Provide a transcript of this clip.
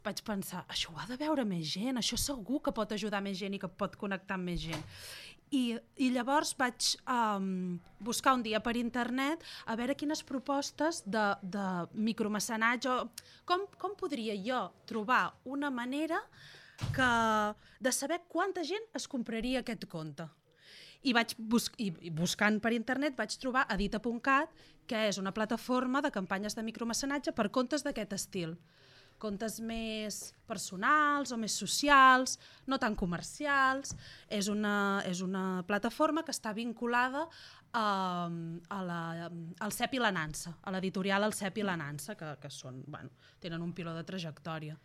vaig pensar, això ho ha de veure més gent, això segur que pot ajudar més gent i que pot connectar amb més gent. I llavors vaig buscar un dia per internet a veure quines propostes de micromecenatge, com podria jo trobar una manera de saber quanta gent es compraria aquest conte. I buscant per internet vaig trobar Edita.cat, que és una plataforma de campanyes de micromecenatge per contes d'aquest estil. Contes més personals o més socials, no tan comercials. És una plataforma que està vinculada al Cep i la Nansa, a l'editorial El Cep i la Nansa, que tenen un piló de trajectòria.